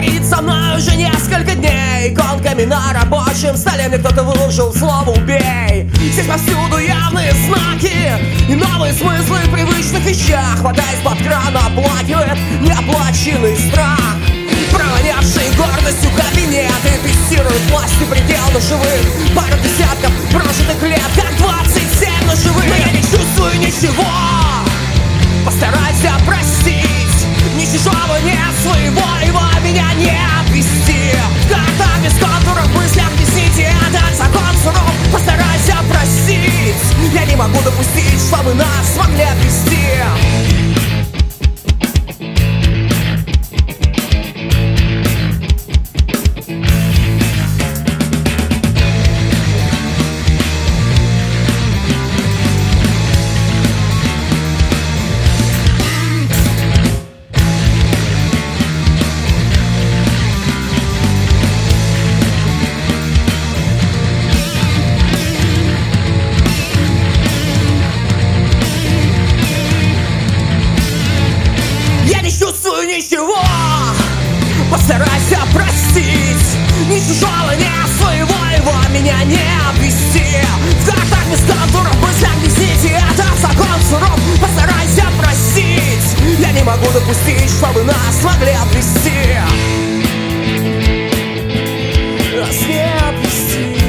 стоит со мной уже несколько дней. Иконками на рабочем столе мне кто-то выложил слово «убей». Здесь повсюду явные знаки и новые смыслы в привычных вещах. Вода из-под крана оплакивает неоплаченный страх. Провонявшие гордостью кабинеты тестируют власти предел ножевых. Пару десятков прожитых лет, как 27 ножевых. Но я не чувствую ничего. Постарайся простить. Ни чужого, ни своего, его меня не обвести. В картах без контуров, мыслях объяснить этот закон суров. Постарайся простить. Я не могу допустить, чтобы нас смогли обвести. Ничего, постарайся простить. Ни чужого, ни своего, его меня не обвести. В картах без контуров, мыслях объясните, это закон суров. Постарайся простить. Я не могу допустить, чтобы нас смогли обвести. Нас не обвести.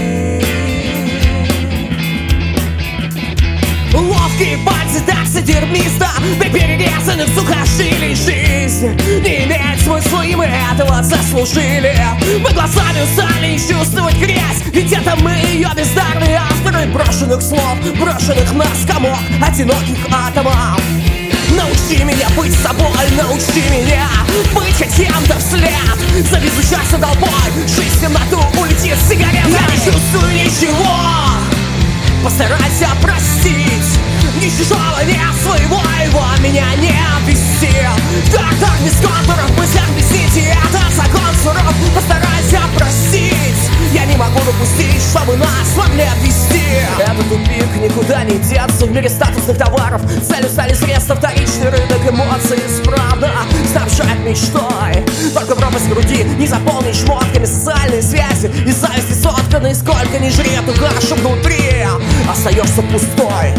Ловкие пальцы таксидермиста при перерезанных сухожилий жизнь не имеет смысла, и мы этого заслужили. Мы глазами устали чувствовать грязь, ведь это мы ее бездарные авторы брошенных слов, брошенных нас комок одиноких атомов. Научи меня быть собой, научи меня быть кем-то вслед. Завезу час за толпой, жизнь в темноту улетит с сигаретой. Я не чувствую ничего. Постарайся простить. Ни чужого, ни своего, его меня не обвести. В картах без контуров, мыслях объясните, это закон суров. Постарайся простить. Я не могу допустить, чтобы нас смогли обвести. Это тупик, никуда не деться. В мире статусных товаров целью стали средства, вторичный рынок эмоций исправно снабжает мечтой. Только пропасть в груди не заполнить шмотками социальные связи и зависти сотканы. Сколько ни жри эту кашу внутри, остаешься пустой.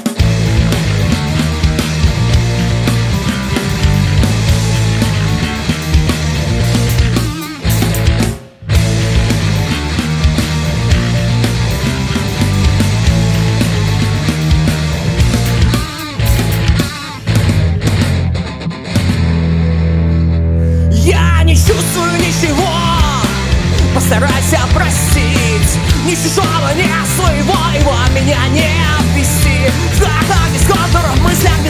Не чувствую ничего. Постарайся простить. Ни чужого, ни своего, его меня не обвести. В картах без контуров, мыслях